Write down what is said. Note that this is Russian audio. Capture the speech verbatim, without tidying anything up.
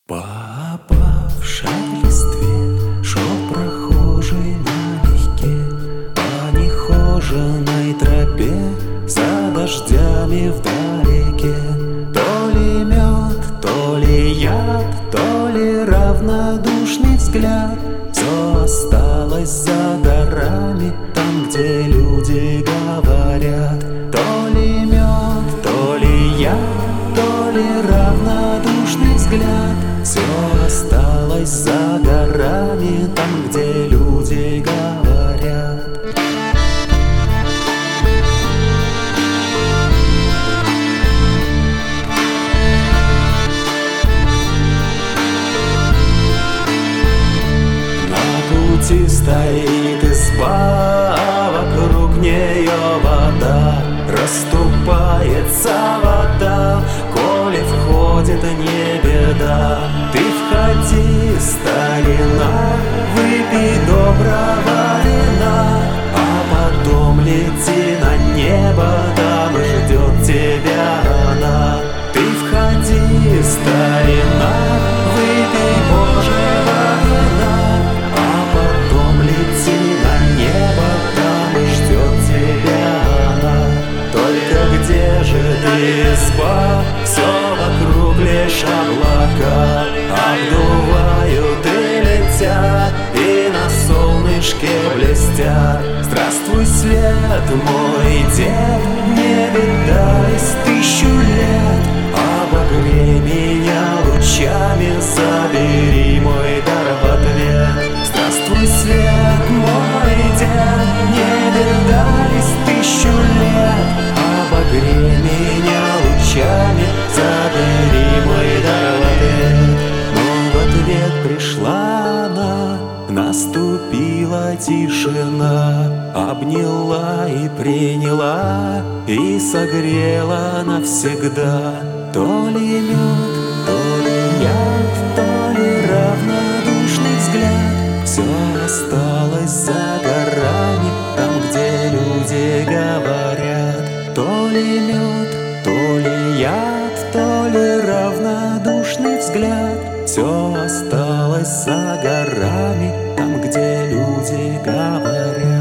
По опавшей листве шел прохожий налегке, по нехоженной тропе за дождями вдалеке. То ли мед, то ли яд, то ли равнодушный взгляд. Все осталось за горами, там, где люди говорят. То ли мед, то ли яд, то ли равнодушный взгляд. Все осталось за горами, там, где люди говорят. На пути стоит изба, а вокруг нее вода. Расступается вода, коли входит не беда. Ты входи, старина, выпей доброго вина, а потом лети на небо, там ждет тебя она. Ты входи, старина, выпей Божьего вина, а потом лети на небо, там ждет тебя она. Только где же ты, изба? Все вокруг лишь облака, обдувают и летят, и на солнышке блестят. Здравствуй, свет мой дед, не видались тысячу лет. Обогрей меня лучами, забери мой дар в ответ. Здравствуй, свет мой дед, не видались тысячу лет. Обогрей меня лучами, забери мой дар в ответ. Но в ответ пришла она, наступила тишина, обняла и приняла, и согрела навсегда. То ли мед, то ли яд, то ли равнодушный взгляд. Все осталось за горами, там, где люди говорят. То ли мед, то ли яд, то ли равнодушный взгляд. Все осталось за горами, там, где люди говорят.